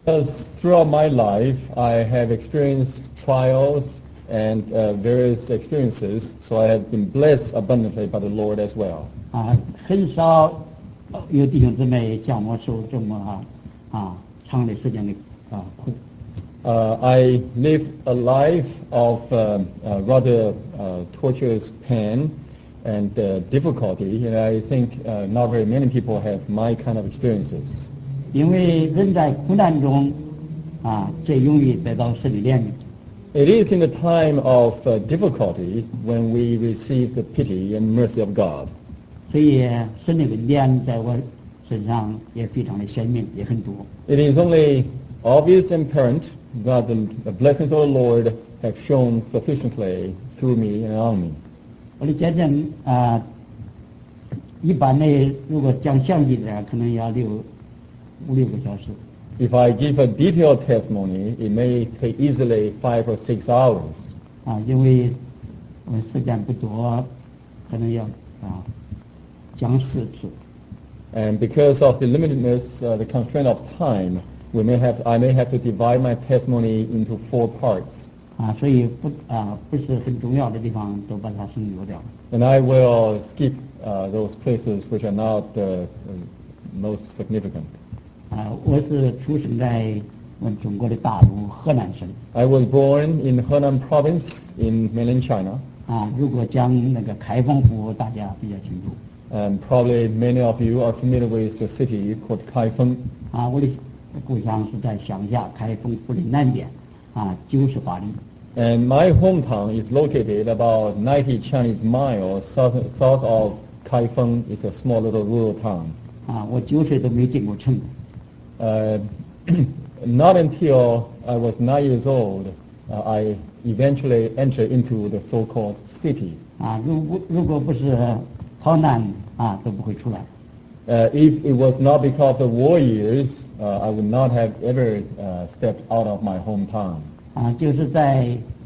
Because throughout my life, I have experienced trials and various experiences, so I have been blessed abundantly by the Lord as well. 很少有弟兄姊妹像我受这么长的时间的苦。 I live a life of rather torturous pain and difficulty, and I think not very many people have my kind of experiences. 因为人在苦难中最容易得到神的怜悯。 It is in the time of difficulty when we receive the pity and mercy of God. 所以神的恩典在我身上也非常的鲜明，也很多。 It is only obvious and apparent that the blessings of the Lord have shown sufficiently through me and on me. 我的见证一般的如果讲详细点，可能要5-6个小时。 If I give a detailed testimony, it may take easily 5 or 6 hours. 因为时间不多，可能要讲4次。 And because of the limitedness, the constraint of time, I may have to divide my testimony into 4 parts. 所以不是很重要的地方都把它省略掉。 And I will skip those places which are not most significant. 我是出生在我们中国的大陆河南省。 I was born in Henan province in mainland China. 如果讲那个开封府，大家比较清楚。 And probably many of you are familiar with the city called Kaifeng. 我的故乡是在乡下开封府的南边，98里。 And my hometown is located about 90 Chinese miles south of Kaifeng. It's a small little rural town. 我9岁都没进过城。 Not until I was 9 years old, I eventually entered into the so-called city. 如果不是逃难都不会出来。 If it was not because of the war years, I would not have ever stepped out of my hometown. 就是在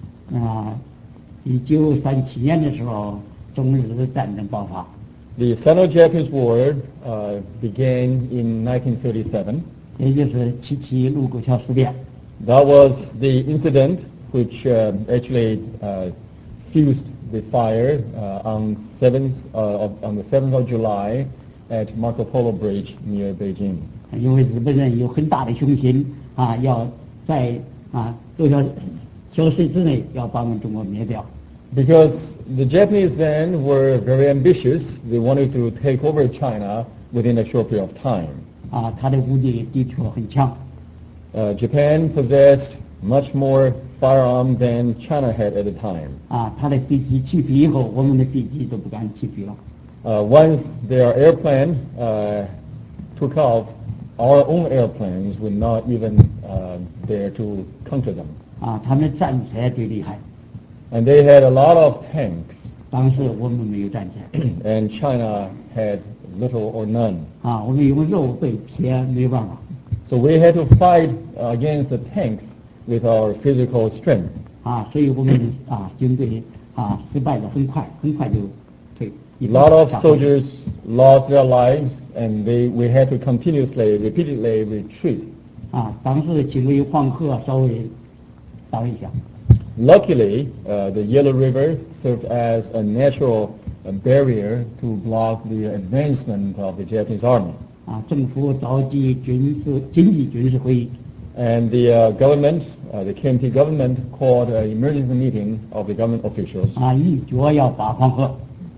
1937年的时候，中日的战争爆发。 The Sino-Japanese War began in 1937. 也就是77卢沟桥事变。 That was the incident which actually fused the fire on the 7th of July at Marco Polo Bridge near Beijing. 因为日本人有很大的雄心要在多少小时之内要把我们中国灭掉。 Because the Japanese then were very ambitious. They wanted to take over China within a short period of time. 他的武力的确很强。 Japan possessed much more firearms than China had at the time. 他的飞机起飞以后，我们的飞机都不敢起飞了。 Once their airplane took off, our own airplanes would not even dare to counter them. 他们的战车最厉害。 And they had a lot of tanks. 当时我们没有战车。 And China had little or none. 我们用肉对铁没办法。 So we had to fight against the tanks with our physical strength. 所以我们军队失败的很快就退。 A lot of soldiers lost their lives, and we had to repeatedly retreat. 当时经过黄河稍微倒一下。 Luckily, the Yellow River served as a natural barrier to block the advancement of the Japanese army. 政府召集经济军事会议。 And the government, the KMT government, called an emergency meeting of the government officials. 一决要把黄河。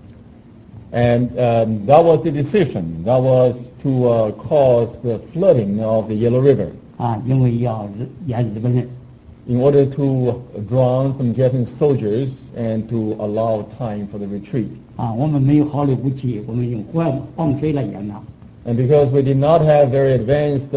And that was the decision. That was to cause the flooding of the Yellow River. 因为要淹日本人。 In order to drown some Japanese soldiers and to allow time for the retreat. 我们没有好的武器，我们用黄水来淹它。 And because we did not have very advanced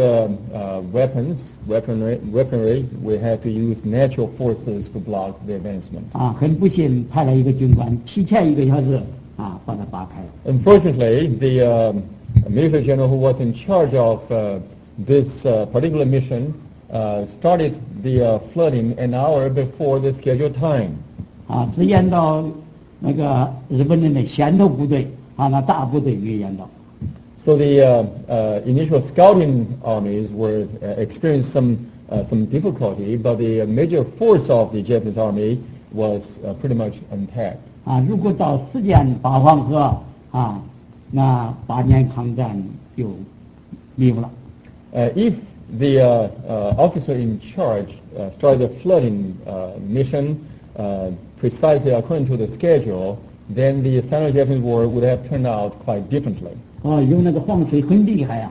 weaponry, we had to use natural forces to block the advancement. 很不幸，派了一个军官提前1个小时把它扒开。 Unfortunately, the military general who was in charge of this particular mission started the flooding an hour before the scheduled time. 只淹到那个日本人的先头部队，那大部队没淹到。 So the initial scouting armies were experienced some difficulty, but the major force of the Japanese army was pretty much intact. 如果到实践八黄河那8年抗战就灭了。 If the officer in charge started the flooding mission precisely according to the schedule, then the Sino-Japanese War would have turned out quite differently. 因为那个洪水很厉害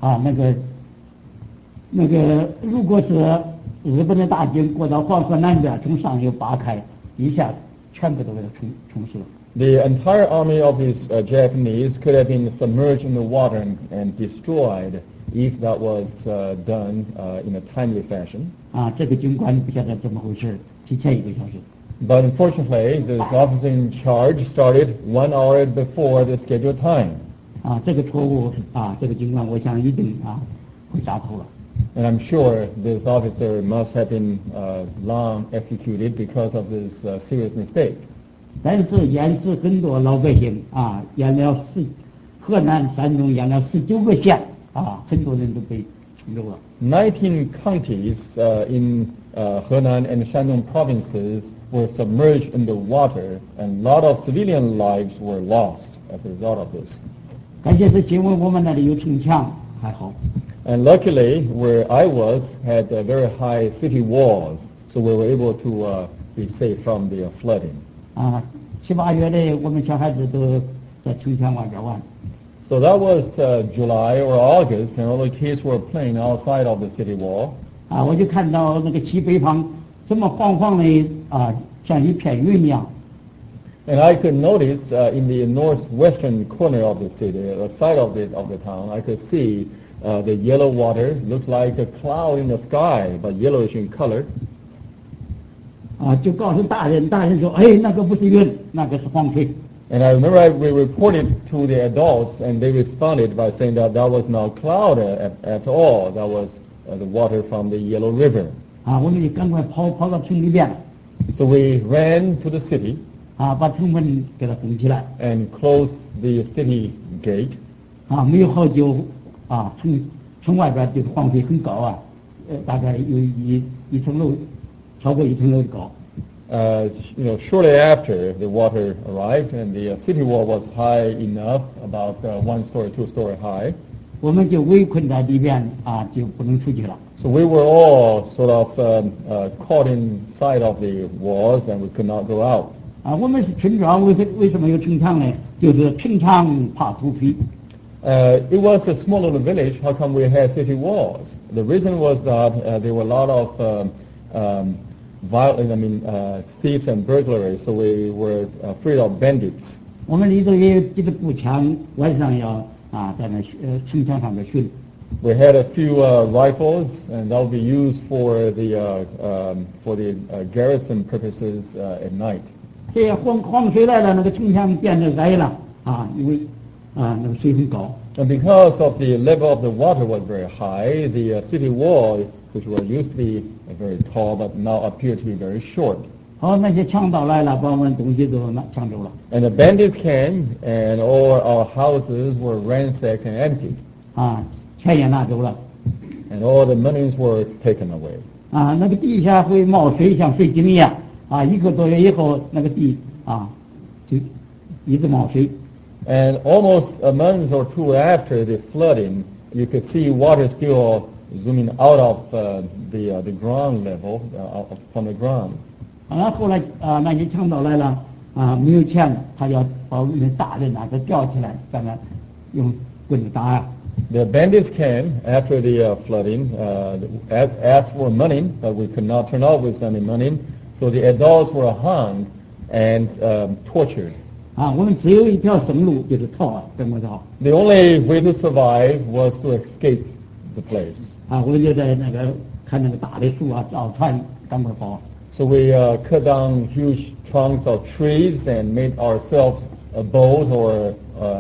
那个如果是日本的大军过到黄河南边，从上游扒开，一下全部都给它冲死了。 The entire army of the Japanese could have been submerged in the water and destroyed if that was done in a timely fashion. 这个军官不晓得怎么回事，提前1个小时。 But unfortunately, the officer in charge started 1 hour before the scheduled time. 这个错误这个军官我想一定会杀头了。 And I'm sure this officer must have been long executed because of this serious mistake. 但是淹死很多老百姓淹了河南、山东淹了19个县很多人都被冲走了。 19 counties in Henan and Shandong provinces were submerged in the water, and a lot of civilian lives were lost as a result of this. 感谢是因为我们那里有城墙还好。 And luckily, where I was had very high city walls, so we were able to be safe from the flooding. 7、8月的我们小孩子都在城墙外边玩。 So that was July or August, and all the kids were playing outside of the city wall. 我就看到那个西北方这么黄黄的像一片云一样。 And I could notice in the northwestern corner of the city, the side of the town, I could see the yellow water looked like a cloud in the sky, but yellowish in color. 就告诉大人说，那个不是云，那个是黄水。 And I remember we reported to the adults, and they responded by saying that was not cloud at all. That was the water from the Yellow River. 我们就赶快跑到城里边。 So we ran to the city. 把城门给它封起来。 And closed the city gate. 没有好久城外边就是黄水很高大概有一层楼，超过1层楼的高。 Shortly after the water arrived, and the city wall was high enough, about 1 story, 2 story high. 我们就围困在里边就不能出去了。 So we were all sort of caught inside of the walls, and we could not go out. 我们是村庄，为什么有城墙呢？就是城墙怕土匪。 It was a small little village. How come we had city walls? The reason was that there were a lot of thieves and burglaries, so we were afraid of bandits. 我们里头也有几个步枪，晚上要在那城墙上面巡。 We had a few rifles, and that would be used for the garrison purposes at night. 这黄水来了，那个城墙变得矮了因为那个水很高。 And because of the level of the water was very high, the city wall, which was used to be very tall, but now appeared to be very short. 那些强盗来了，把我们东西都抢走了。 And the bandits came, and all our houses were ransacked and emptied. 钱也拿走了。 And all the monies were taken away. 那个地下会冒水，像水井一样。1个多月以后，那个地就一直冒水。 And almost a month or two after the flooding, you could see water still zooming out of the ground level, from the ground. 后来那些强盗来了，没有钱，他要把我们大人都吊起来，在那用棍子打。 The bandits came after the flooding, asked for money, but we could not turn out with any money, so the adults were hung and tortured. 我们只有一条生路，就是逃，怎么逃？ The only way to survive was to escape the place. 我们就在那个看那个大的树造船，赶快跑。 So we cut down huge trunks of trees and made ourselves a boat or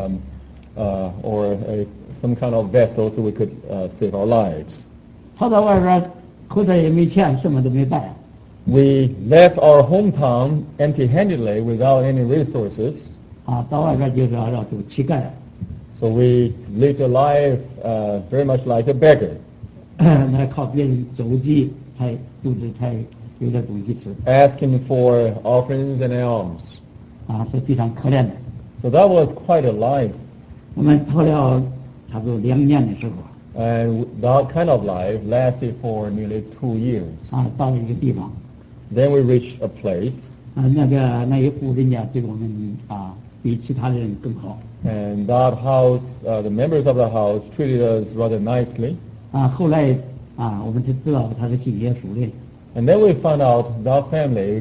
some kind of vessel so we could save our lives. 跑到外边，口袋也没钱，什么都没带。 We left our hometown empty-handedly without any resources. 到外边就是要做乞丐。 So we lived a life very much like a beggar, 那靠别人周济肚子才有点东西吃 asking for offerings and alms. 是非常可怜的。 So that was quite a life. 我们跑了差不多2年的时候 And that kind of life lasted for nearly 2 years. 到了一个地方 Then we reached a place, 那一户人家对我们比其他人更好 and that house, the members of the house treated us rather nicely. 后来我们才知道他是信耶稣的， And then we found out that family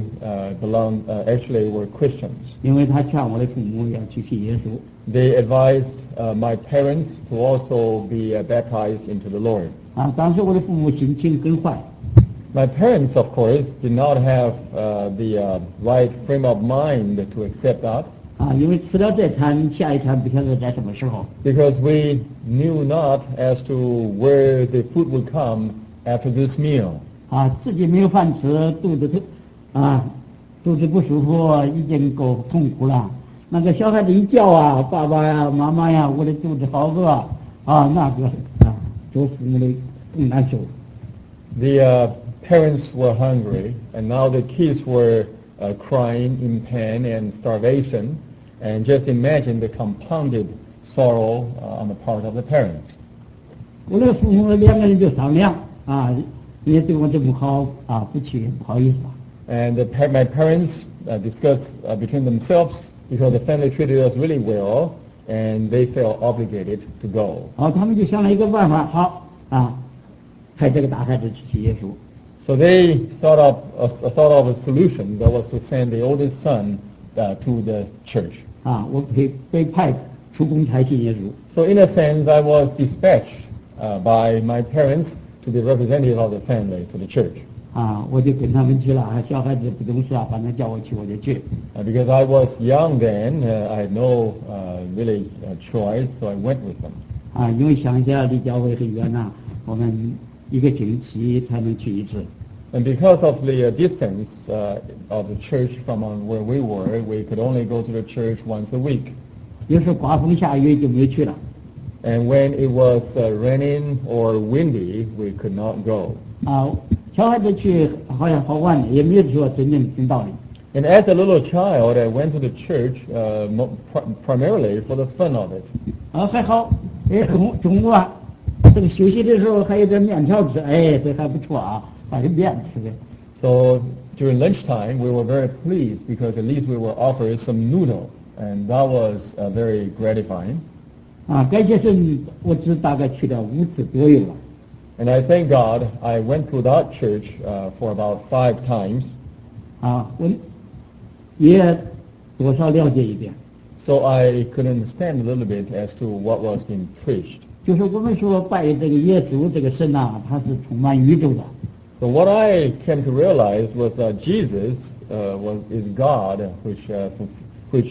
actually were Christians. 因为他劝我的父母要去信耶稣 They advised my parents to also be baptized into the Lord. 当时我的父母心情更坏 My parents, of course, did not have the right frame of mind to accept that, 因为吃了这餐，下一餐不晓得在什么时候 because we knew not as to where the food would come after this meal. 自己没有饭吃，肚子不舒服，已经够痛苦了。那个小孩子一叫爸爸呀、妈妈呀，我的肚子好饿那个做父母的更难受。 The parents were hungry, and now the kids were crying in pain and starvation, and just imagine the compounded sorrow on the part of the parents. 我的父母2个人就商量你也对我这么好不去不好意思 And my parents discussed between themselves because the family treated us really well, and they felt obligated to go. 他们就想了一个办法，好派这个大孩子去信耶稣。 So they thought of a solution that was to send the oldest son to the church. 我被派出公差信耶稣。 So in a sense, I was dispatched by my parents to be representative of the family to the church. 我就跟他们去了，小孩子不懂事反正叫我去我就去。 Because I was young then, I had no really choice, so I went with them. 因为乡下离教会很远我们1个星期才能去一次。 And because of the distance of the church from where we were, we could only go to the church once a week. 有时候刮风下雨就没有去了。 And when it was raining or windy, we could not go. 小孩子去好像好玩的，也没有说真正听道理。 And as a little child, I went to the church primarily for the fun of it. 还好，中午这个休息的时候还有点面条吃，这还不错把这面吃的。 So during lunchtime, we were very pleased because at least we were offered some noodle, and that was very gratifying. 感谢神，我只大概去了5次左右了。 And I thank God I went to that church for about 5 times. 我也多少了解一点。 So I could understand a little bit as to what was being preached. 就是我们说拜这个耶稣这个神他是充满宇宙的。 So what I came to realize was that Jesus is God, which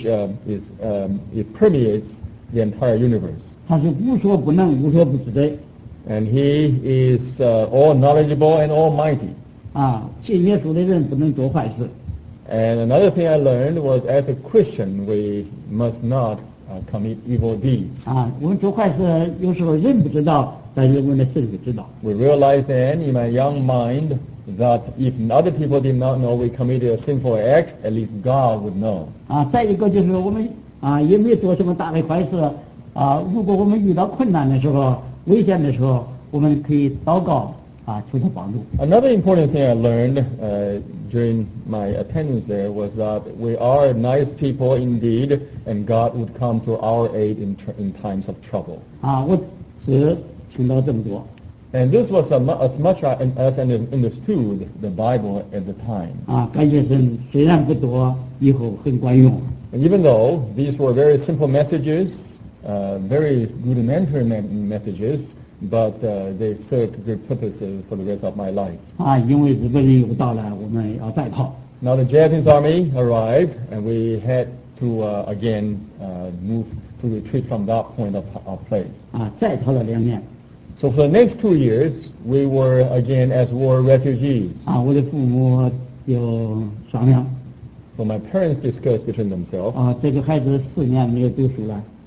it permeates the entire universe. 他是无所不能、无所不知的。 And He is all knowledgeable and almighty. 信耶稣的人不能做坏事。 And another thing I learned was, as a Christian, we must not commit evil deeds. 我们做坏事有时候人不知道，但是我们的神就知道。 We realized then, in my young mind, that if other people did not know we committed a sinful act, at least God would know. 再一个就是我们也没有做什么大的坏事如果我们遇到困难的时候、危险的时候，我们可以祷告求他帮助。 Another important thing I learned during my attendance there was that we are nice people indeed, and God would come to our aid in times of trouble. 我只听到这么多。 And this was as much as I understood the Bible at the time. 感谢神，虽然不多，以后很管用。 And even though these were very simple messages, very rudimentary messages, but they served good purposes for the rest of my life. 因为日本人又到了，我们要再跑。 Now the Japanese army arrived, and we had to again move to retreat from that point of place. 再逃了2年。 So for the next 2 years, we were again as war refugees. 我的父母就商量。 So my parents discussed between themselves. 这个孩子4年没有读书了，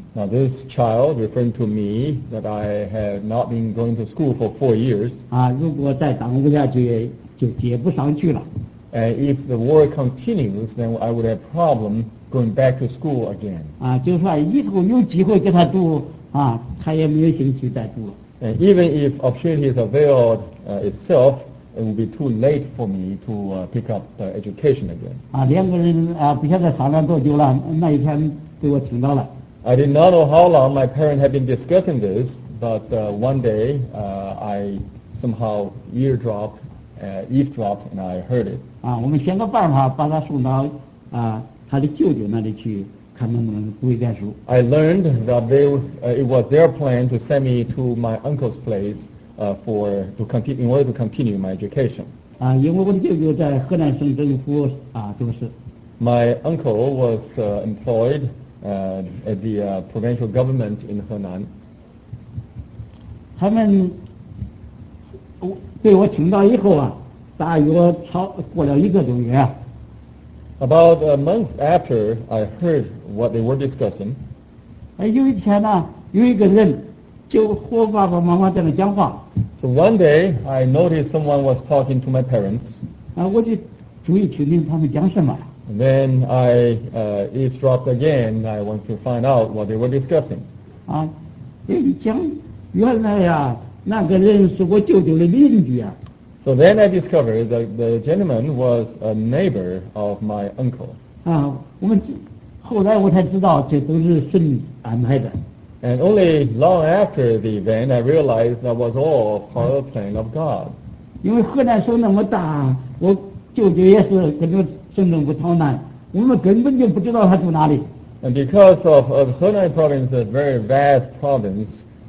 Now this child, referring to me, that I had not been going to school for 4 years, 如果再耽误下去，就接不上去了。 and if the war continues, then I would have problem going back to school again. 就算以后有机会给他读，他也没有兴趣再读了。 And even if opportunity is availed itself, it will be too late for me to pick up education again. 两个人不晓得商量多久了，那一天被我听到了。 I did not know how long my parents had been discussing this, but one day I somehow eavesdropped, and I heard it. 我们想个办法把他送到他的舅舅那里去，看能不能读一点书。 I learned that it was their plan to send me to my uncle's place in order to continue my education. 因为我的舅舅在河南省政府做事。 My uncle was employed at the provincial government in Henan. 他们对我听到以后大约过了1个多月。 About a month after I heard what they were discussing, 有一天有一个人就和我爸爸妈妈在那讲话。 so one day I noticed someone was talking to my parents. 我就注意听听他们讲什么。 And then I eavesdropped again. I wanted to find out what they were discussing. 讲原来那个人是我舅舅的邻居。 So then I discovered that the gentleman was a neighbor of my uncle. 后来我才知道这都是神安排的。 And only long after the event, I realized that was all part of the plan of God. 因为河南省那么大，我舅舅也是跟着省政府逃难，我们根本就不知道他住哪里。 And because of Henan province, a very vast province,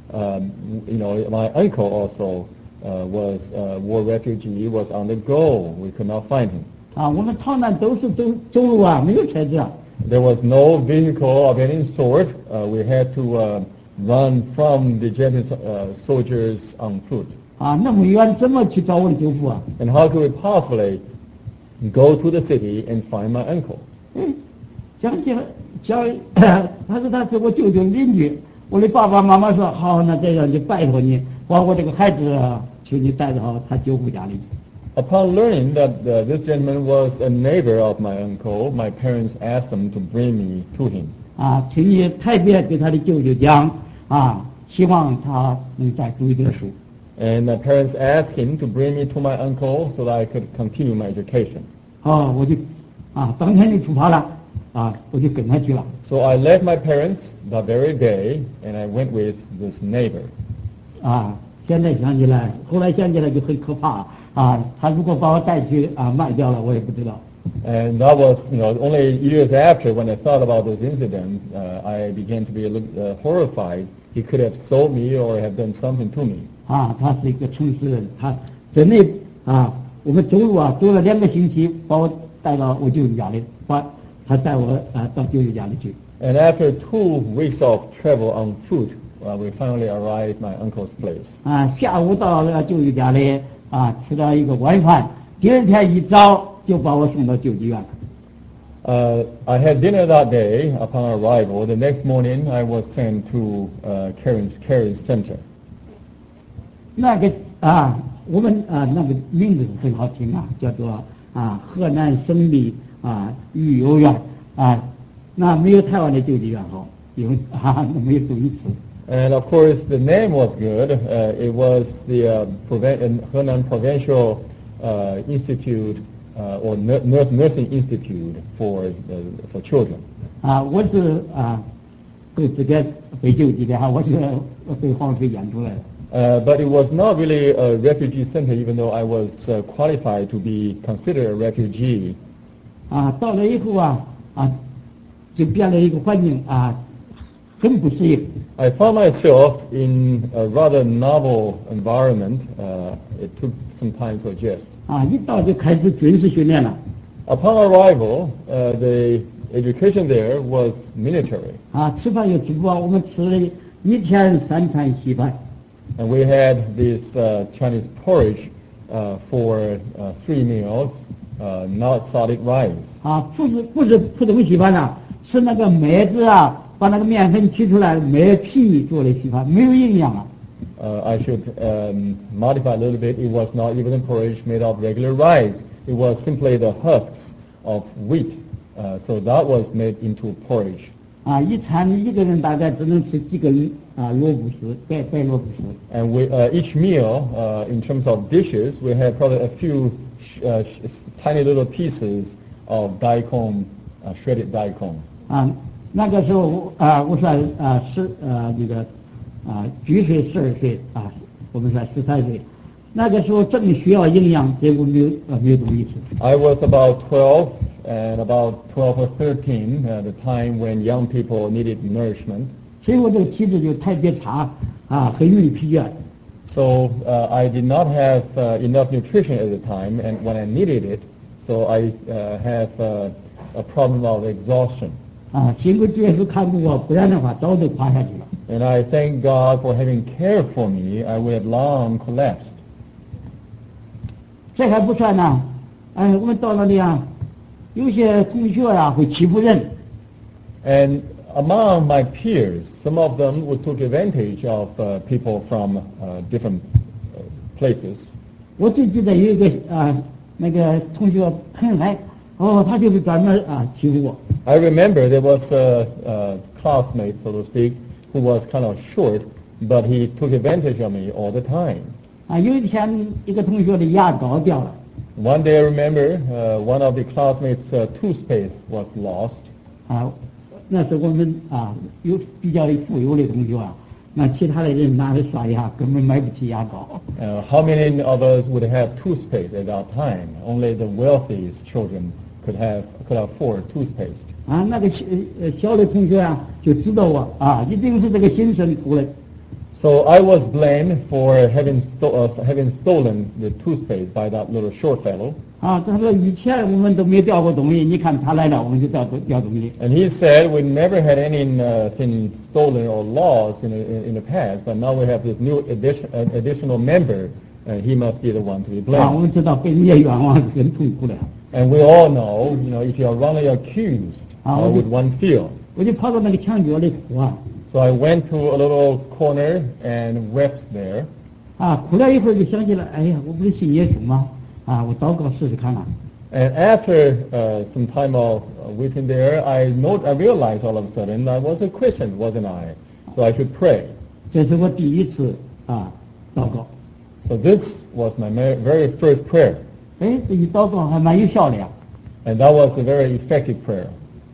my uncle also was a war refugee, was on the go. We could not find him. 我们逃难都是走路没有车子。 There was no vehicle of any sort. We had to run from the Japanese soldiers on foot. 那么远怎么去找我的舅父 And how could we possibly go to the city and find my uncle? 想起来，他说他是我舅舅邻居。我的爸爸妈妈说好，那这样就拜托你，把我这个孩子请你带到他舅父家里。 Upon learning that this gentleman was a neighbor of my uncle, my parents asked them to bring me to him. 请你特别给他的舅舅讲希望他能再读一点书。 And my parents asked him to bring me to my uncle so that I could continue my education. 我就当天就出发了我就跟他去了。 So I left my parents that very day, and I went with this neighbor. 现在想起来，后来想起来就很可怕他如果把我带去卖掉了，我也不知道。 And that was, only years after when I thought about this incident, I began to be a little horrified. He could have sold me or have done something to me. 他是一个诚实人，他真的我们走路走了2个星期，把我带到我舅舅家里，他带我到舅舅家里去。 And after 2 weeks of travel on foot, we finally arrived at my uncle's place. 下午到了舅舅家里吃了一个晚饭，第二天一早就把我送到救济院。 I had dinner that day. Upon arrival, the next morning I was sent to Caring Center. 那个我们那个名字很好听叫做河南省立育幼院那没有台湾的救济院好，因为没有读一次。 And of course, the name was good. It was the Henan Provincial Institute or Nursing Institute for children. 我是够资格被救济的我是被黄飞演出来的。 But it was not really a refugee center, even though I was qualified to be considered a refugee. 到了以后就变了一个环境很不适应。 I found myself in a rather novel environment. It took some time to adjust. 一到就开始军事训练了。 Upon arrival, the education there was military. 吃饭又吃不饱，我们吃了1天3餐稀饭。 And we had this Chinese porridge for 3 meals, not solid rice. 不是普通稀饭是那个麦子把那个面粉取出来，没皮做的稀饭，没有营养啊。 I should modify a little bit. It was not even a porridge made of regular rice. It was simply the husks of wheat. So that was made into porridge. 一餐一个人大概只能吃几根萝卜丝，白萝卜丝。 And we, each meal, in terms of dishes, we had probably a few tiny little pieces of daikon, shredded daikon. 那个时候我算那个9岁12岁我们算13岁，那个时候正需要营养，结果没有东西吃。 I was about 12 and about 12 or 13, the time when young people needed nourishment. 所以我这个体质就特别差很容易疲倦。 So I did not have enough nutrition at the time, and when I needed it, so I have a problem of exhaustion. 幸亏主耶稣看顾我，不然的话早就垮下去了。 And I thank God for having cared for me. I would have long collapsed. 这还不算呢，我们到那里有些同学会欺负人。 And among my peers, some of them would take advantage of people from different places. 我最记得有一个那个同学很矮，他就是专门欺负我。 I remember there was a classmate, so to speak, who was kind of short, but he took advantage of me all the time. 有一天一个同学的牙膏掉了。 One day I remember one of the classmates' toothpaste was lost. 那时候我们有比较富有的同学那其他的人拿着刷牙根本买不起牙膏。 How many of us would have toothpaste at that time? Only the wealthiest children could afford toothpaste. 那个小的同学就知道我一定是这个新生出来。 So I was blamed for having stolen the toothpaste by that little short fellow. 他说以前我们都没掉过东西，你看他来了，我们就掉东西。 And he said we never had anything stolen or lost in the past, but now we have this new additional member, and he must be the one to be blamed. 我们知道被人家冤枉是很痛苦的。 And we all know, if you are wrongly accused, how would one feel? 我就跑到那个墙角里哭 So I went to a little corner and wept there. 哭了一会儿就想起来，哎呀，我不是信耶稣吗？我祷告试试看 And after some time of weeping there, I realized all of a sudden I was a Christian, wasn't I? So I should pray. 这是我第一次祷告。 So this was my very first prayer. 这一祷告还蛮有效的呀。 And that was a very effective prayer.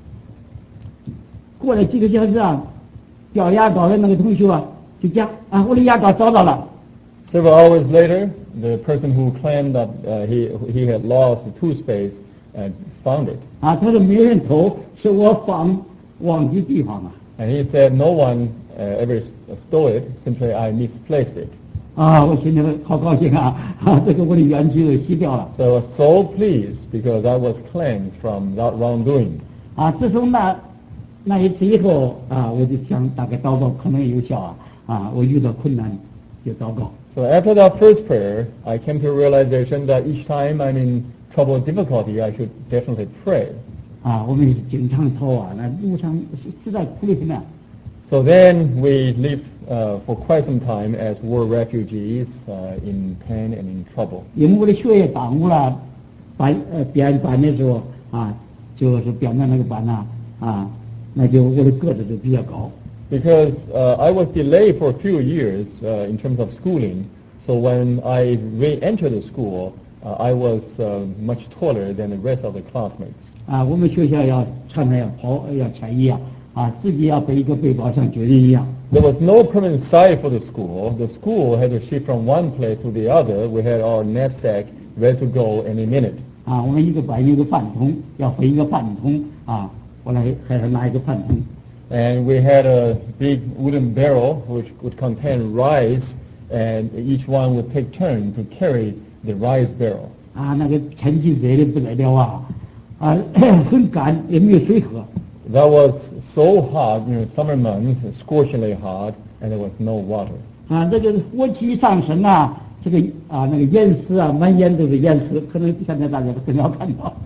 过了几个小时掉牙膏的那个同学就讲我的牙膏找到了。 Several hours later, the person who claimed that he had lost the toothpaste found it. 他说没有人偷，是我忘记地方了。 And he said no one ever stole it, simply I misplaced it. 我心里好高兴这个我的冤屈洗掉了。 So I was so pleased because I was cleansed from that wrongdoing. 自从那一次以后我就想大概祷告可能有效我遇到困难就祷告。 So after that first prayer, I came to a realization that each time I'm in trouble or difficulty, I should definitely pray. 我们经常逃那路上实在苦得很 So then we lived for quite some time as war refugees in pain and in trouble. 因为我的学业耽误了，编班的时候就是编的那个班那就我的个子就比较高。 Because I was delayed for a few years in terms of schooling, so when I re-entered the school, I was much taller than the rest of the classmates. 我们学校常常要迁移自己要背一个背包像军人一样。 There was no permanent site for the school. The school had to shift from one place to the other. We had our knapsack ready to go any minute. 我们一个班有个饭桶，要分一个饭桶后来还是拿一个饭桶。 And we had a big wooden barrel which would contain rice, and each one would take turn to carry the rice barrel. 那个天气热的不得了很干，也没有水喝。 That was so hot, summer months, scorchingly hot, and there was no water. 这个火气上升这个那个岩石满眼都是岩石，可能现在大家都很少看到。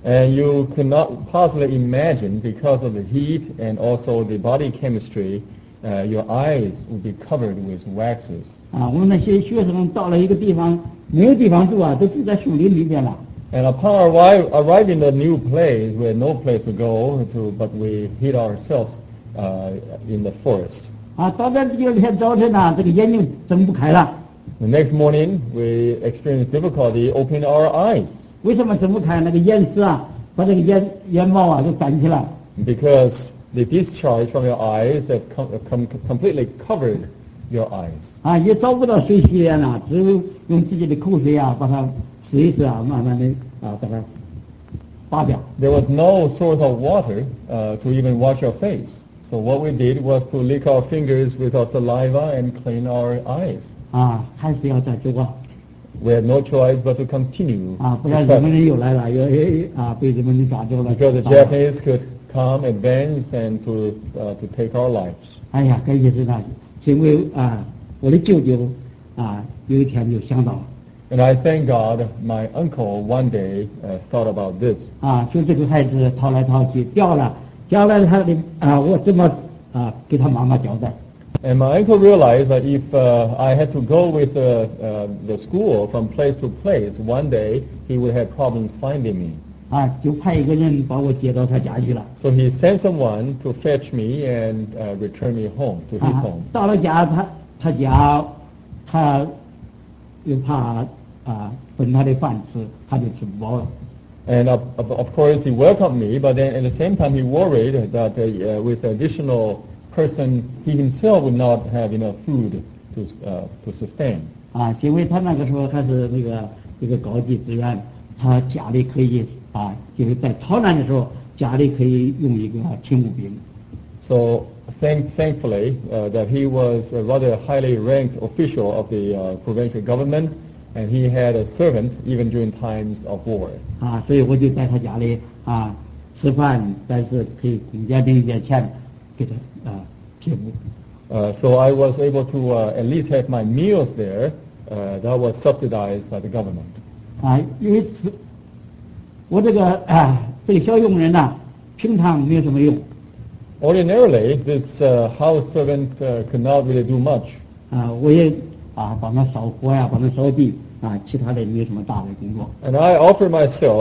And you could not possibly imagine, because of the heat and also the body chemistry, your eyes would be covered with waxes. 我们那些学生到了一个地方，没有地方住都住在树林里边了。 And upon arriving in a new place, we had no place to go to, but we hid ourselves in the forest. 到这第二天早晨这个眼睛睁不开了。 The next morning, we experienced difficulty opening our eyes. 为什么睁不开？那个眼丝把这个眼毛都粘起来。 Because the discharge from your eyes have completely covered your eyes. 也找不到水洗脸了，只有用自己的口水把它试一试慢慢的把它拔掉。 There was no source of water to even wash your face. So what we did was to lick our fingers with our saliva and clean our eyes. 还是要再走啊。 We had no choice but to continue. 不然日本人又来了，被日本人抓走了。 Because the Japanese could come, advance, and to take our lives. 哎呀，感谢神啊！因为我的舅舅有一天就想到了。 And I thank God, my uncle one day thought about this. 就这个孩子逃来逃去，掉了他的我怎么给他妈妈交代？ And my uncle realized that if I had to go with the school from place to place, one day he would have problems finding me. 就派一个人把我接到他家去了。 So he sent someone to fetch me and return me home to his home. 到了家，他家，他又怕分他的饭吃，他就吃不饱了。 And of course he welcomed me, but then at the same time he worried that with additional person, he himself would not have enough food to sustain. 因为他那个时候还是一个高级职员，他家里可以就是在逃难的时候，家里可以用一个勤务兵。 So thankfully that he was a rather highly ranked official of the provincial government, and he had a servant even during times of war. 所以我就在他家里吃饭，但是可以公家领一点钱给他贴补。 So I was able to at least have my meals there. That was subsidized by the government. 有一次，我这个小佣人平常没有什么用。 Ordinarily, this house servant could not really do much. 我也帮他烧火帮他扫地其他的没有什么大的工作。 And I offer myself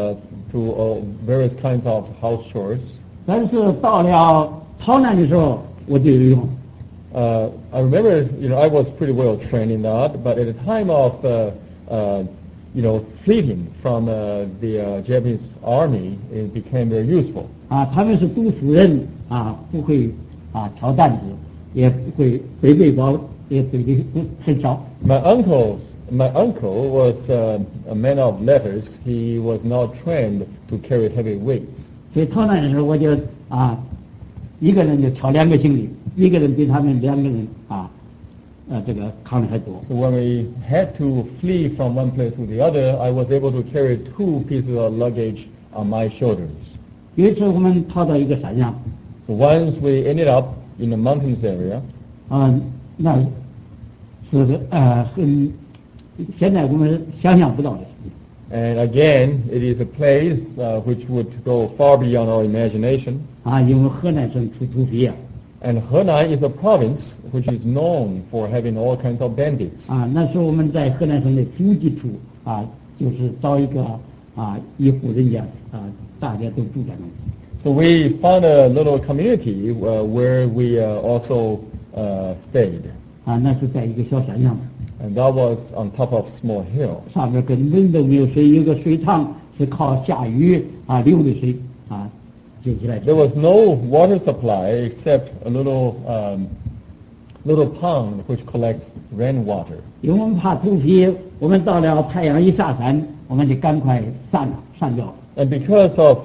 to various kinds of house chores. 但是到了逃难的时候，我就有用。 I remember, I was pretty well trained in that, but at the time of, fleeing from the Japanese army, it became very useful. 他们是读书人不会挑担子，也不会背背包，也背的很少。 My uncle was a man of letters. He was not trained to carry heavy weights. 所以逃难的时候，我就一个人就挑2个行李，一个人比他们2个人这个扛的还多。 So when we had to flee from one place to the other, I was able to carry 2 pieces of luggage on my shoulders. 有一次我们逃到一个山上。 So once we ended up in the mountains area. 那是很现在我们想象不到的。 And again, it is a place which would go far beyond our imagination. 因为河南省出土匪 And Henan is a province which is known for having all kinds of bandits. 那时候我们在河南省的经济处就是找一个一户人家大家都住在那里。 So we found a little community where we also stayed. 那是在一个小山上。 And that was on top of a small hill. 上面根本都没有水，有个水塘是靠下雨流的水接起来。 There was no water supply except a little pond which collects rainwater. 因为我们怕土匪，我们到了太阳一下山，我们就赶快散掉。 And because of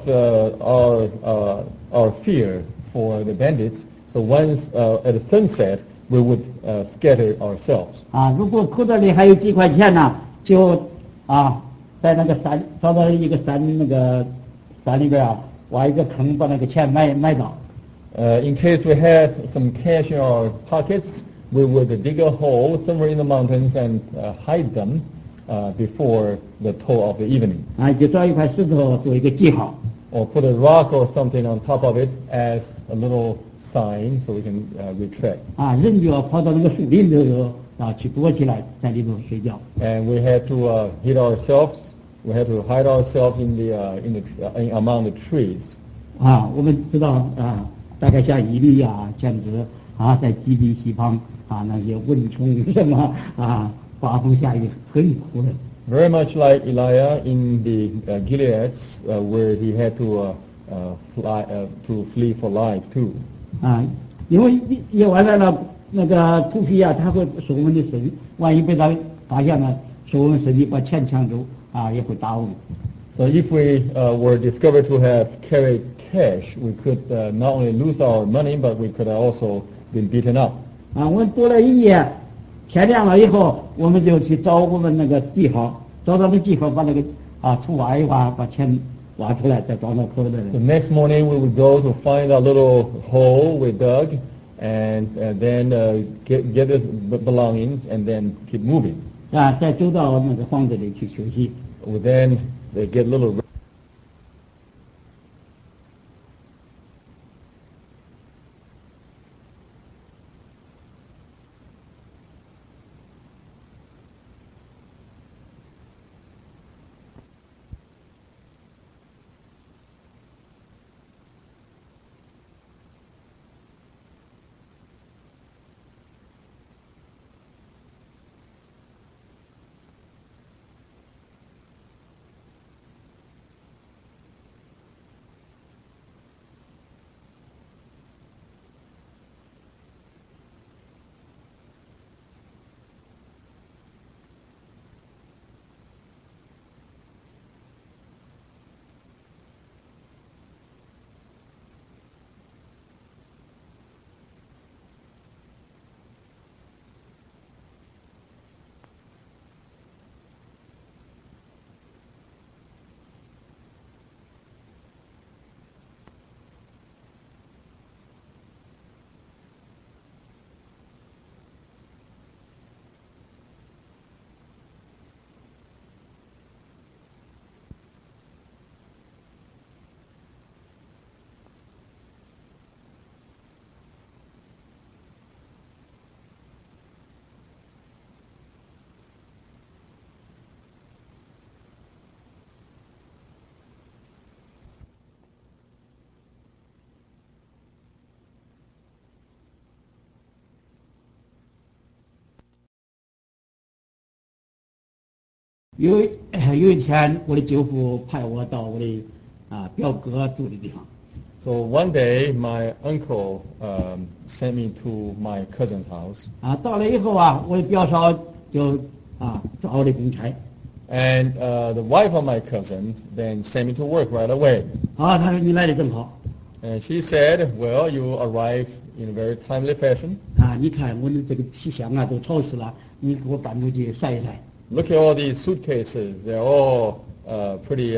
our fear for the bandits, so once at sunset we would scatter ourselves. 如果口袋里还有几块钱就在那个山找到一个山里边挖一个坑，把那个钱埋到。 In case we had some cash in our pockets, we would dig a hole somewhere in the mountains and hide them. before the toll of the evening, 就找一块石头做一个记号。 or put a rock or something on top of it as a little sign so we can retreat. 人就要跑到那个树林里头去躲起来，在里头睡觉。 And we had to hid ourselves. We had to hide ourselves among the trees. 我们知道大概像以利亚这样子在基地西方那些蚊虫什么刮风下雨很苦的。 Very much like Elijah in the Gilead, where he had to flee for life too. 因为夜晚上呢，那个土匪他会说我们的神，万一被他发现了，说我们神，你把钱抢走也会打我们。 So if we were discovered to have carried cash, we could not only lose our money, but we could have also been beaten up. 我们躲了一夜，天亮了以后，我们就去找我们那个记号，找到那记号，把那个土挖一挖，把钱挖出来，再装到口袋里。 The next morning we would go to find a little hole we dug, and then get the belongings, and then keep moving. 再走到那个房子里去休息。 We then get a little. 有一天，我的舅父派我到我的表哥住的地方。 So one day, my uncle sent me to my cousin's house. 到了以后我的表嫂就找我的公差。 And the wife of my cousin then sent me to work right away. 她说你来的正好。 And she said, well, you arrived in a very timely fashion. 你看我的这个皮箱都潮湿了，你给我搬出去晒一晒。 Look at all these suitcases. They're all pretty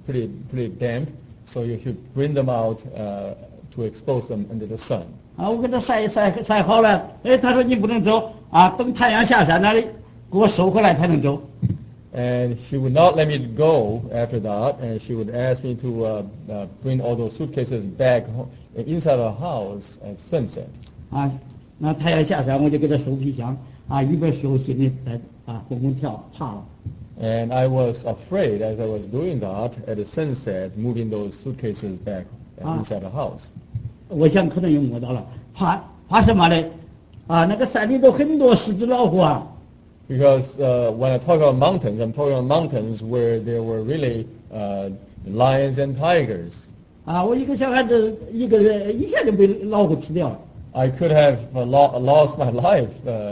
damp. So you should bring them out to expose them under the sun. 我给他晒好了。他说你不能走等太阳下山那里给我收回来才能走。 And she would not let me go after that, and she would ask me to bring all those suitcases back inside the house at sunset. 那太阳下山我就给他收皮箱一边收心里在蹦蹦跳怕了。 And I was afraid as I was doing that at the sunset, moving those suitcases back inside the house. 我想可能又摸到了，怕什么呢？那个山里头很多狮子老虎 Because when I talk about mountains, I'm talking about mountains where there were really lions and tigers. 我一个小孩子一个人一下就被老虎吃掉了。 I could have lost my life,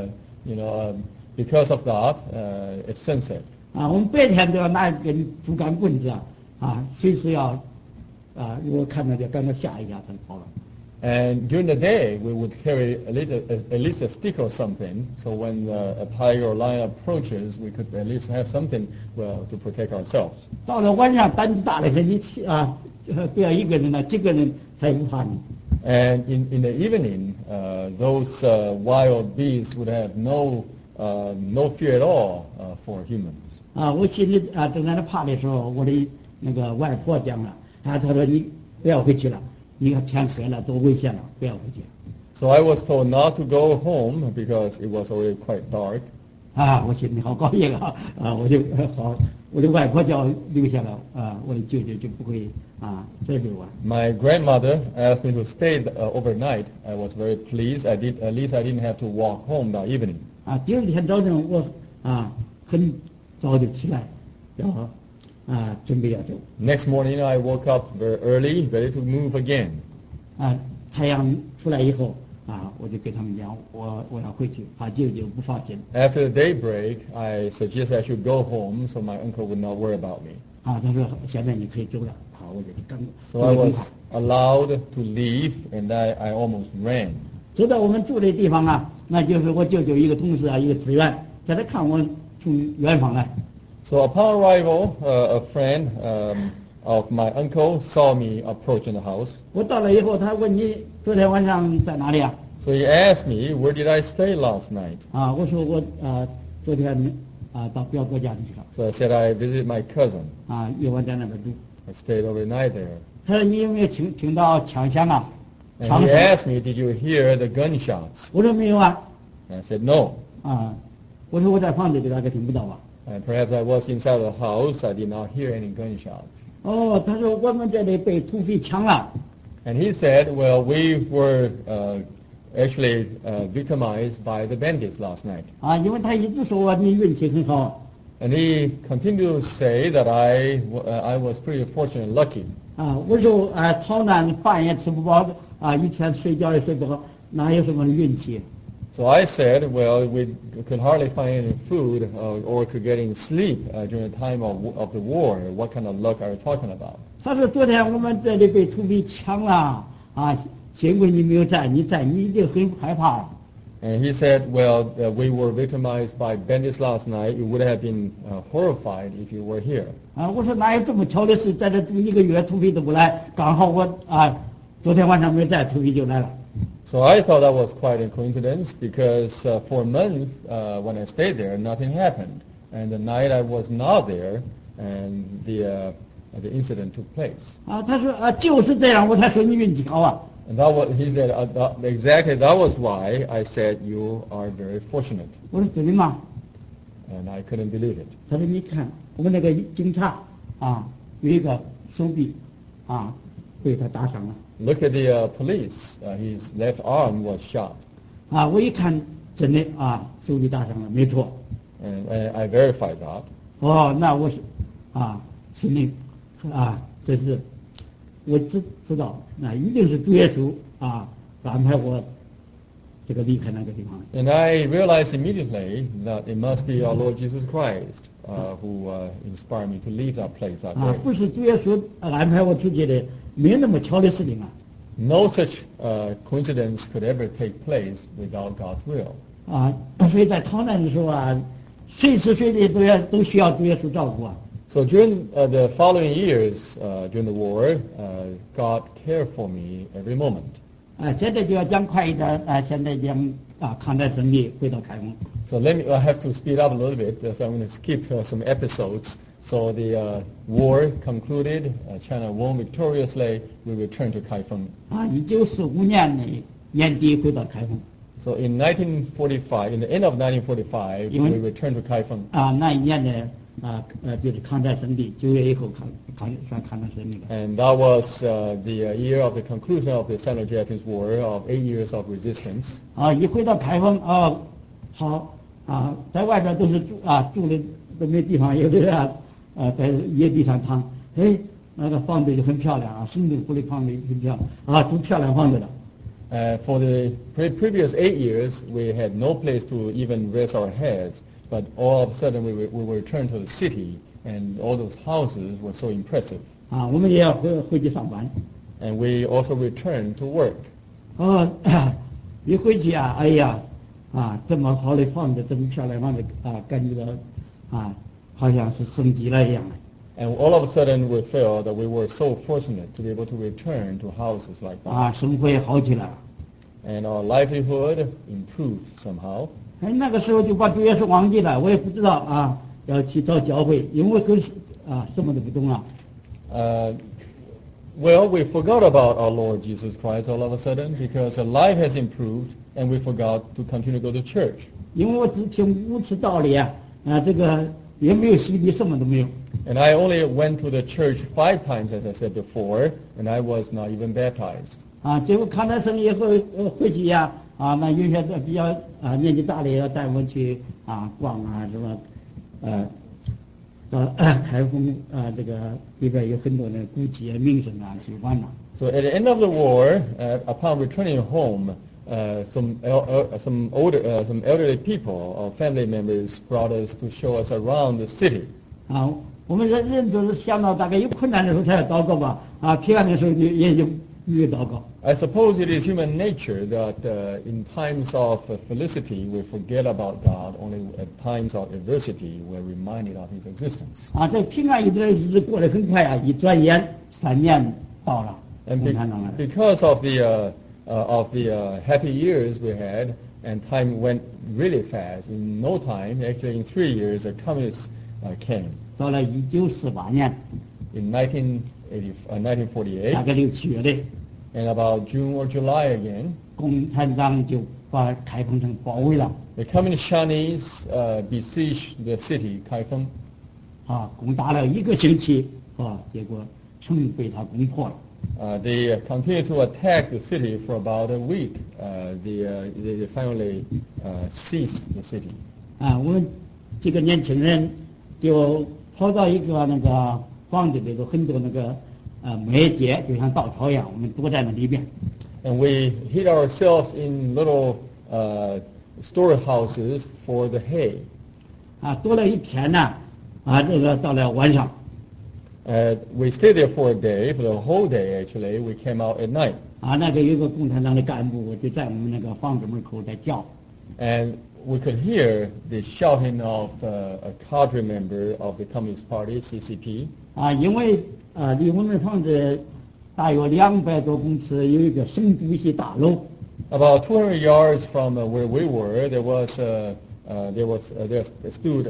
because of that at sunset. 我们白天都要拿一根竹竿棍子随时要如果看到就赶快吓一下才跑了。 And during the day, we would carry at least a stick or something, so when a tiger or lion approaches, we could at least have something to protect ourselves. 到了晚上胆子大的人，你不要一个人了，几个人才不怕你。 And in the evening, those wild beasts would have no fear at all for humans. 我心里正在那怕的时候，我的那个外婆讲了，她说你不要回去了，你看天黑了，多危险了，不要回去。 So I was told not to go home because it was already quite dark. 我心里好高兴我就我的外婆就要留下了我的舅舅就不会再留啊。 My grandmother asked me to stay overnight. I was very pleased. At least I didn't have to walk home that evening. 第二天早上我很早就起来，要准备要走。 Next morning I woke up very early, ready to move again. 太阳出来以后我就跟他们讲，我要回去，怕舅舅不放心。 After the daybreak, I suggested I should go home so my uncle would not worry about me. 他说现在你可以走了，我就赶。 So I was allowed to leave, and I almost ran. 走到我们住的地方那就是我舅舅一个同事一个职员，在那看我从远方来。 So upon arrival, a friend of my uncle saw me approaching the house. 我到了以后，他问你昨天晚上在哪里啊？ So he asked me, where did I stay last night? 我说我昨天到表哥家里去了。 So I said I visited my cousin. 夜晚在那边住。 I stayed overnight there. 他说你有没有听到枪响啊？ And he asked me, did you hear the gunshots? 我说没有啊。 And I said no. 我说我在房子里大概听不到吧。 And perhaps I was inside the house. I did not hear any gunshots. 他说我们这里被土匪抢了。 And he said, well, we were actually victimized by the bandits last night. 因为他一直说你运气很好。 And he continued to say that I was pretty fortunate and lucky. 我说逃难饭也吃不饱一天睡觉也睡不好，哪有什么运气？ So I said, well, we could hardly find any food or could get any sleep during the time of the war. What kind of luck are you talking about? 他说昨天我们这里被土匪抢了幸亏你没有在，你一定很害怕。 And he said, well, we were victimized by bandits last night. You would have been horrified if you were here. 我说哪有这么巧的事，在这住一个月土匪都不来，刚好我昨天晚上没在，土匪就来了。 So I thought that was quite a coincidence because for a month when I stayed there, nothing happened. And the night I was not there, and the incident took place. 他说就是这样，我才说你运气好 And he said, exactly that was why I said you are very fortunate. 我说真的吗？ And I couldn't believe it. 他说你看我们那个警察有一个手臂被他打伤了。 Look at the police. His left arm was shot. 我一看真的手臂打伤了，没错。 And I verified that. 那我是心里真是我知道那一定是主耶稣安排我这个离开那个地方。 And I realized immediately that it must be our Lord Jesus Christ who inspired me to leave that place that day. 不是主耶稣安排我出去的，没有那么巧的事情 No such coincidence could ever take place without God's will. 所以在逃难的时候随时随地都需要主耶稣照顾 So during the following years, during the war, God cared for me every moment. 现在就要讲快一点现在讲抗战胜利回到开封。 So I have to speed up a little bit, so I'm going to skip some episodes. So the war concluded, China won victoriously, we returned to Kaifeng. 1945年的年底回到开封。 So in 1945, in the end of 1945, we returned to Kaifeng. 那一年的就是抗战胜利，9月以后算抗战胜利了。 And that was the year of the conclusion of the Sino-Japanese War of 8 years of resistance. 一回到开封好在外边都是住的都没地方，有的在野地上躺，那个房子就很漂亮省政府的房子很漂亮住漂亮房子了。 For the previous 8 years, we had no place to even rest our heads, but all of a sudden we were returned to the city, and all those houses were so impressive. 我们也要回去上班。 And we also returned to work. 一回去哎呀这么好的房子，这么漂亮房子感觉到好像是升级了一样。 And all of a sudden we felt that we were so fortunate to be able to return to houses like that. 生活也好起来了。 And our livelihood improved somehow. 那个时候就把主耶稣忘记了，我也不知道要去找教会，因为跟什么都不懂啊。 Well, we forgot about our Lord Jesus Christ all of a sudden because life has improved and we forgot to continue to go to church. 因为我只听5次道理这个也没有洗礼，什么都没有。 And I only went to the church 5 times, as I said before, and I was not even baptized. 结果看了圣以后回去那有些比较年纪大的要带我去逛什么到开封这个里边有很多的古迹名胜去玩了。 So at the end of the war, upon returning home, some elderly people or family members brought us to show us around the city. 我们人都是想到大概有困难的时候才要祷告吧，平安的时候也就没有祷告。 I suppose it is human nature that in times of felicity we forget about God. Only at times of adversity we're reminded of His existence. 这平安一点日子过得很快一转眼3年到了。 And because of the happy years we had, and time went really fast. In no time, actually in 3 years, the communists came. 到了1948年 In 1948, 大概6、7月的 and about June or July again, 共产党就把开封城包围了。 the communist Chinese besieged the city, Kaifeng. 攻打了1个星期结果城被他攻破了。 They continued to attack the city for about a week. They finally seized the city. 我们几个年轻人就跑到一个那个房子里头，很多那个麦秸，就像稻草一样，我们躲在那里边。 And we hid ourselves in little storehouses for the hay. 躲了1天呢，这个到了晚上。 We stayed there for a day, for the whole day actually. We came out at night. 那个有个共产党的干部就在我们那个房子门口在叫。 And we could hear the shouting of a cadre member of the Communist Party, CCP. 因为离我们房子大约200多公尺有一个省主席大楼。 About 200 yards from where we were, there stood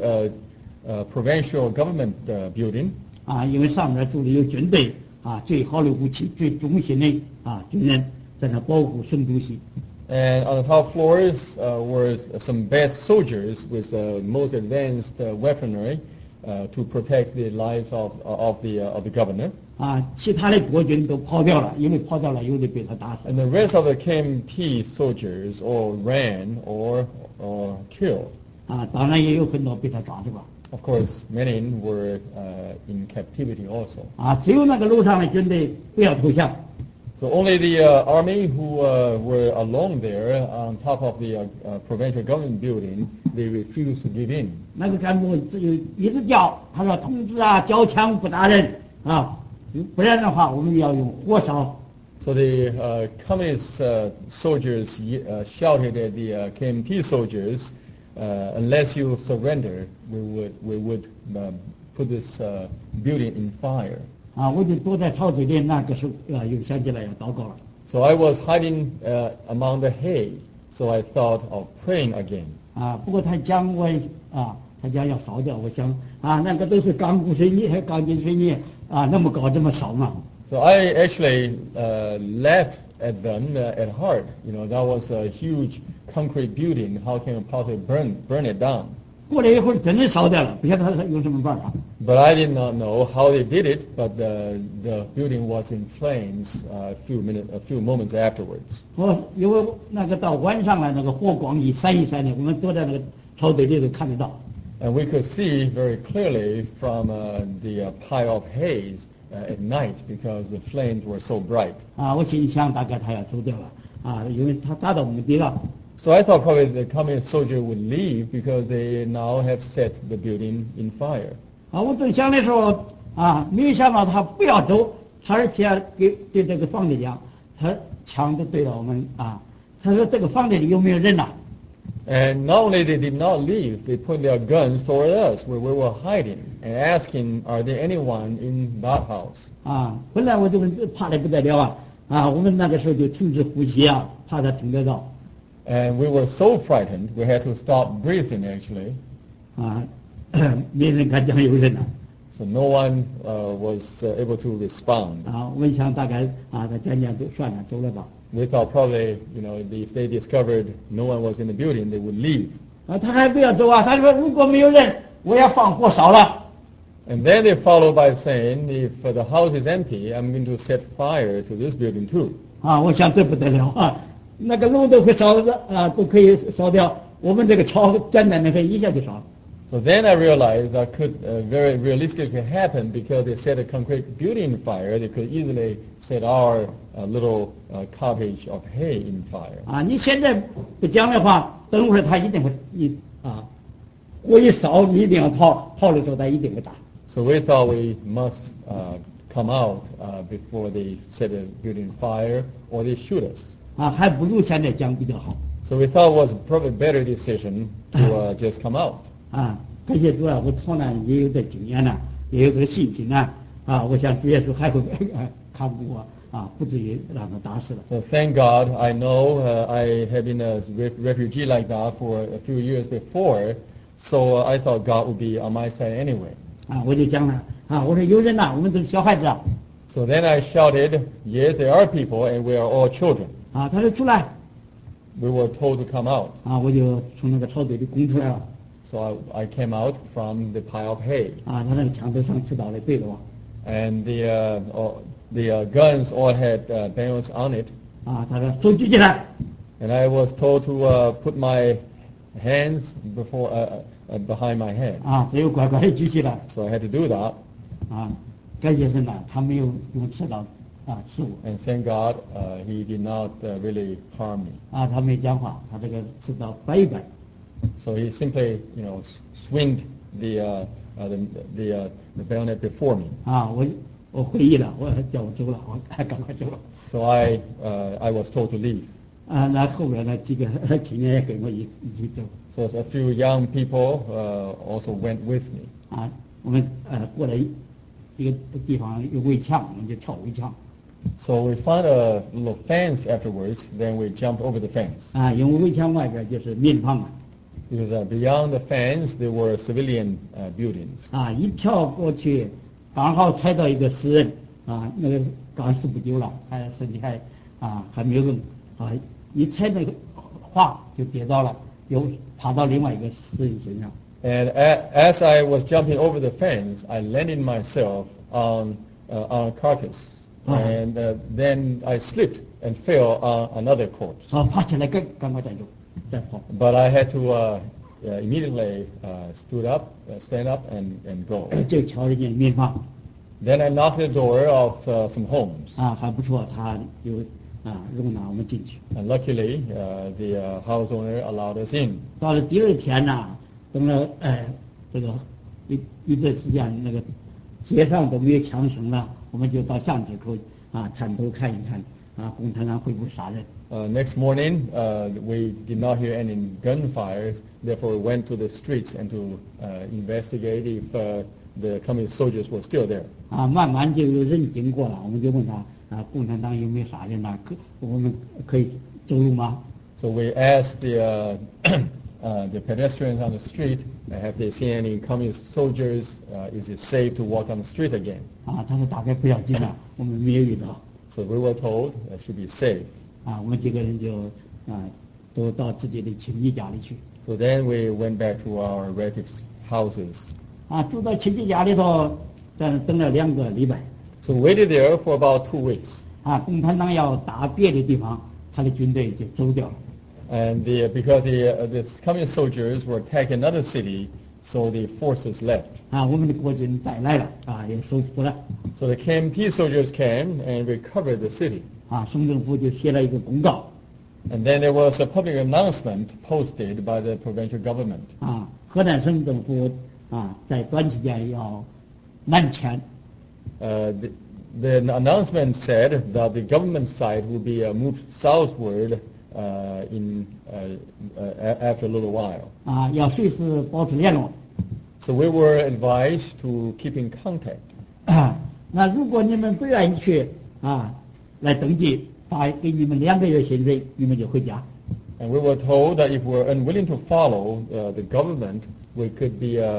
a provincial government building. 因为上面住的有军队最好的武器、最忠心的军人在那保护省主席。 And on the top floors were some best soldiers with the most advanced weaponry to protect the lives of the governor. 其他的国军都跑掉了，因为跑掉了，有的被他打死。 And the rest of the KMT soldiers or ran or killed. 当然也有很多被他抓住了。 Of course, many were in captivity also. 只有那个楼上的军队不要投降。 So only the army who were alone there on top of the provincial government building, they refused to give in. 那个干部就一直叫，他说：“同志交枪不打人不然的话我们要用火烧。” So the communist soldiers shouted at the KMT soldiers, "Unless you surrender, we would put this building in fire." 我就躲在草堆里，那个时候又想起来要祷告了。 So I was hiding among the hay, so I thought of praying again. 不过他讲他讲要烧掉，我想那个都是钢骨水泥还钢筋水泥那么高怎么烧嘛？ So I actually laughed at them at heart. You know, that was a huge concrete building. How can you possibly burn it down? 过了一会儿真的烧掉了，不晓得他用什么办法。 But I did not know how they did it. But the building was in flames a few moments afterwards. 因为那个到晚上了，那个火光一闪一闪的，我们躲在那个草堆里头看得到。 And we could see very clearly from the pile of haze at night because the flames were so bright. 我心想大概他要走掉了因为他打到我们地了。 So I thought probably the communist soldier would leave because they now have set the building in fire. 我正想的时候没有想到他不要走，他而且对这个房子讲，他枪都对到我们他说这个房子里有没有人呐？ And not only they did not leave, they put their guns toward us where we were hiding and asking, "Are there anyone in that house?" 本来我就怕得不得了我们那个时候就停止呼吸怕他听得到。 And we were so frightened, we had to stop breathing actually. 没人敢讲有人了。 So no one was able to respond. 我们想大概他讲就算了，走了吧。 We thought probably, if they discovered no one was in the building, they would leave. 他还不要走啊，他说如果没有人，我要放火烧了。 And then they followed by saying, if the house is empty, I'm going to set fire to this building too. 我想这不得了啊，那个楼都会烧的都可以烧掉，我们这个桥简单的可以一下就烧了。 So then I realized that could very realistically happen because they set a concrete building fire. They could easily set our little cottage of hay in fire. 你现在不讲的话，等会儿他一定会火一烧，你一定要跑，跑的时候他一定会打。 So we thought we must come out before they set a building fire or they shoot us. 还不如现在讲比较好。 So we thought it was probably a better decision to just come out. 感谢主啊，我逃难也有点经验了，也有点信心了。我想主耶稣还会看顾我不至于让他打死了。 So thank God, I know I have been a refugee like that for a few years before, so I thought God would be on my side anyway. 我就讲了我说有人呐，我们都是小孩子啊。 So then I shouted, yes, there are people, and we are all children. 他说出来。 We were told to come out. 我就从那个草堆里拱出来了。 So I came out from the pile of hay. 他那个枪头上刺刀的对着我。 And the guns all had barrels on it. 他说手举起来。 And I was told to put my hands behind my head. 只有乖乖的举起来。 So I had to do that. 感谢神呐，他没有用刺刀刺我。 And thank God, he did not really harm me. 他没讲话，他这个刺刀摆一摆。 So he simply, swinged the bayonet before me. 我会意了，我叫我走了，我赶快走了。 So I was told to leave. 那后边那几个青年也跟我一起走。 So a few young people also went with me. 我们过来一个地方有围墙，我们就跳围墙。 So we found a little fence afterwards. Then we jumped over the fence. 因为围墙外边就是民房嘛。 Because beyond the fence there were civilian buildings. 一跳过去，刚好踩到一个死人。那个刚死不久了，身体还没有硬。一踩那个滑就跌倒了，又爬到另外一个死人身上。 And as I was jumping over the fence, I landed myself on a carcass. And then I slipped and fell on another corpse. 爬起来赶快再跑。 But I had to immediately stand up and go. 就敲人家民房。 Then I knocked the door of some homes. 还不错，他有容纳我们进去。 And luckily, the house owner allowed us in. 到了第二天呐，等了这个一段时间，那个街上都没有枪声了，我们就到巷子口探头看一看共产党会不会杀人。 Next morning, we did not hear any gunfires. Therefore, we went to the streets and to investigate if the communist soldiers were still there. 慢慢就有人经过了，我们就问他共产党有没有杀人呐？我们可以走路吗？ So we asked the pedestrians on the street, have they seen any communist soldiers? Is it safe to walk on the street again? 他说大概不要紧了，我们没有遇到。 So we were told it should be safe. 我们几个人就都到自己的亲戚家里去。 So then we went back to our relatives' houses. 住到亲戚家里头，等了2个礼拜。 So we waited there for about 2 weeks. 共产党要打别的地方，他的军队就走掉了。 And because the communist soldiers were attacking another city, so the forces left. 我们的国军再来了，也收复了。 So the KMT soldiers came and recovered the city. 省政府就写了一个公告。 And then there was a public announcement posted by the provincial government. 河南省政府在短期间要南迁。 The announcement said that the government side will be moved southward after a little while. 要随时保持联络。 So we were advised to keep in contact. 那如果你们不愿意去来登记，给你们2个月薪水，你们就回家。 And we were told that if we were unwilling to follow the government, we could be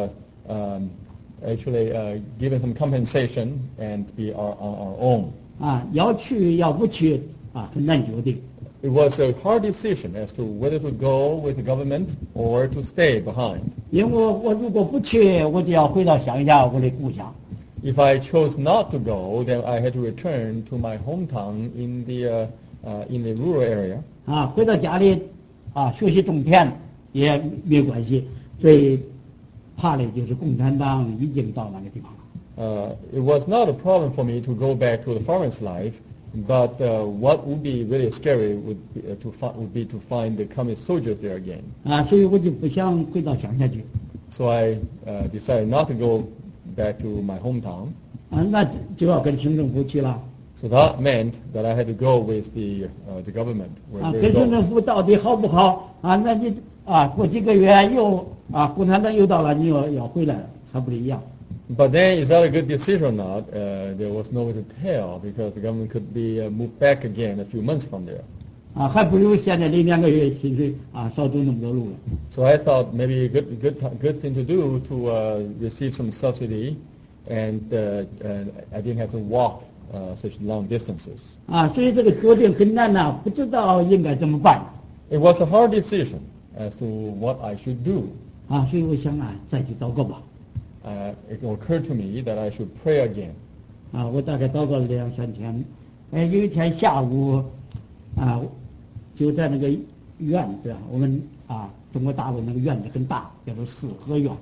actually given some compensation and be on our own. 要去要不去很难决定。 It was a hard decision as to whether to go with the government or to stay behind. 因为我如果不去，我就要回到乡下我的故乡。 If I chose not to go, then I had to return to my hometown in the rural area. 回到家里学习种田也没有关系。最怕的就是共产党已经到那个地方了。 It was not a problem for me to go back to the farmer's life, but what would be really scary would be to find the communist soldiers there again. 所以我就不想回到乡下去。 So I decided not to go back to my hometown. 那就要跟省政府去了。 So that meant that I had to go with the government. Where 跟 they 省 go. 政府到底好不好？那你过几个月又共产党又到了，你要回来了，还不一样。 But then, is that a good decision or not? There was no way to tell because the government could be moved back again a few months from there. 还不如现在领2个月薪水少走那么多路了。 So I thought maybe a good thing to do to receive some subsidy, and I didn't have to walk such long distances. 所以这个决定很难呐，不知道应该怎么办。 It was a hard decision as to what I should do. 所以我想再去祷告吧。 It occurred to me that I should pray again. 我大概祷告了2-3天。有一天下午就在那个院子，我们中国大陆那个院子很大，叫做四合院。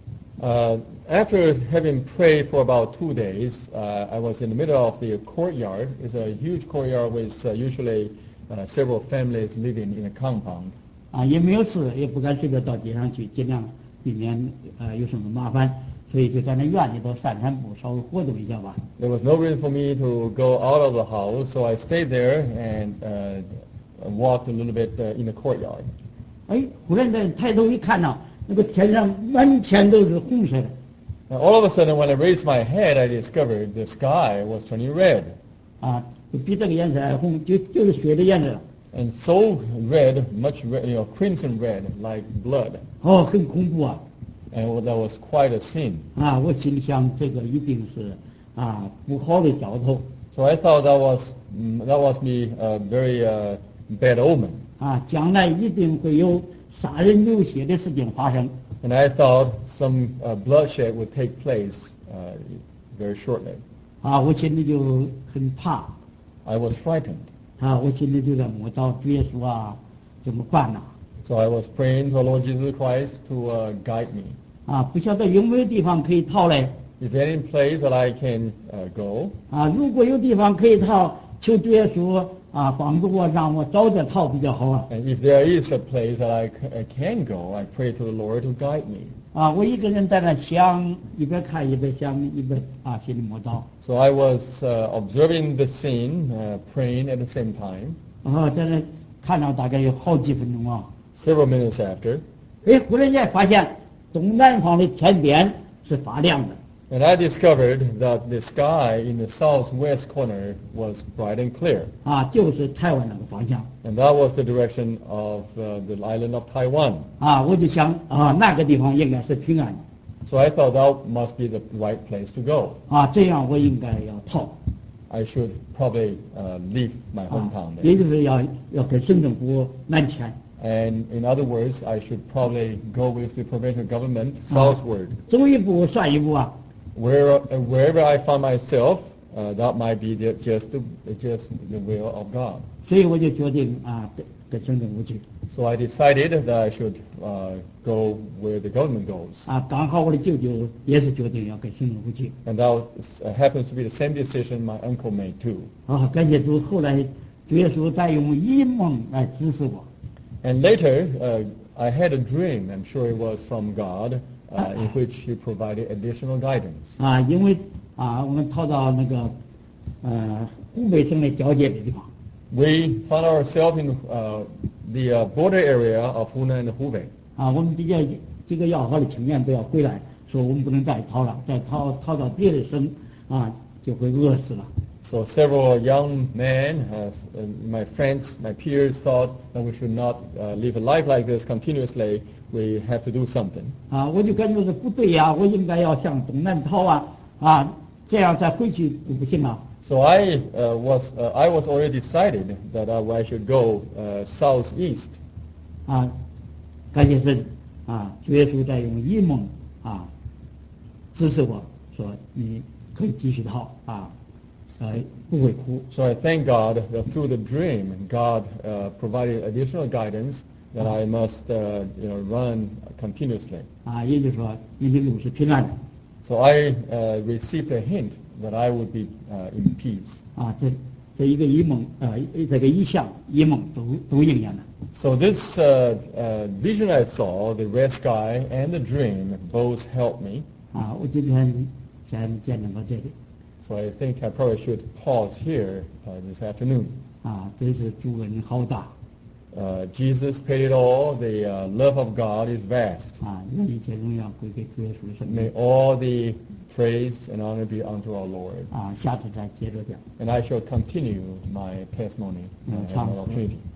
After having prayed for about 2 days, I was in the middle of the courtyard. It's a huge courtyard with usually several families living in a compound. 也没有事，也不敢随便到街上去，尽量避免有什么麻烦，所以就在那院里头散散步，稍微活动一下吧。 There was no reason for me to go out of the house, so I stayed there and walked a little bit in the courtyard. 忽然间抬头一看呢，那个天上满天都是红色的。 Now, all of a sudden, when I raised my head, I discovered the sky was turning red. 就比这个颜色还红，就是血的颜色。 And so red, much red, crimson red, like blood. 很恐怖啊！ And that was quite a scene. 我心里想这个一定是不好的兆头。 So I thought that was me a very bad omen. 将来一定会有杀人流血的事情发生。 And I thought some bloodshed would take place very shortly. 我心里就很怕。 I was frightened. 我心里就在摸到主耶稣怎么办呢？ So I was praying to our Lord Jesus Christ to guide me. 不晓得有没有地方可以逃嘞？ Is there any place that I can go? 如果有地方可以逃，求主耶稣帮助我，让我早点逃比较好啊。 And if there is a place that I can go, I pray to the Lord to guide me. 我一个人在那想，一边看一边想，一边心里摸到。 So I was observing the scene, praying at the same time. 在那看了大概有好几分钟。 Several minutes after, 忽然间发现东南方的天边是发亮的。 and I discovered that the sky in the southwest corner was bright and clear. 就是台湾那个方向。 And that was the direction of the island of Taiwan. 我就想那个地方应该是平安。 So I thought that must be the right place to go. 这样我应该要逃。 I should probably leave my hometown 也 there. 就是要跟省政府南迁。 And in other words, I should probably go with the provincial government southward. 走一步算一步 Wherever I find myself, that might be just the will of God. 所以我就决定跟省政府去。 So I decided that I should go where the government goes. 刚好我的舅舅也是决定要跟省政府去。 And that happens to be the same decision my uncle made too. 感谢主，后来主耶稣再用异梦来指示我。 And later, I had a dream, I'm sure it was from God, in which He provided additional guidance. 因为我们逃到那个湖北省的交界的地方。 We found ourselves in the border area of Hunan and Hubei. 我们几个要好的青年都要回来，说我们不能再逃了，再逃到别的省就会饿死了。 So several young men, my friends, my peers thought that we should not live a life like this continuously. we have to do something. 我就感觉是不对呀，我应该要向东南逃这样再回去就不行了。 So I was already decided that I should go southeast. 感谢神主耶稣在用异梦指示我说你可以继续逃不会哭。 So I thank God that through the dream, God provided additional guidance that I must run continuously. 也就是说你的路是平安的。 So I received a hint that I would be in peace. 这一个异梦这个异象异梦都应验了。 So this vision I saw, the red sky and the dream, both helped me. 我今天先见证到这里。 So I think I probably should pause here this afternoon. 真是主恩好大。 Jesus paid it all. The love of God is vast. 愿一切荣耀归给主耶稣的圣名。 May all the praise and honor be unto our Lord. 下次再接着讲。 And I shall continue my testimony and have an opportunity.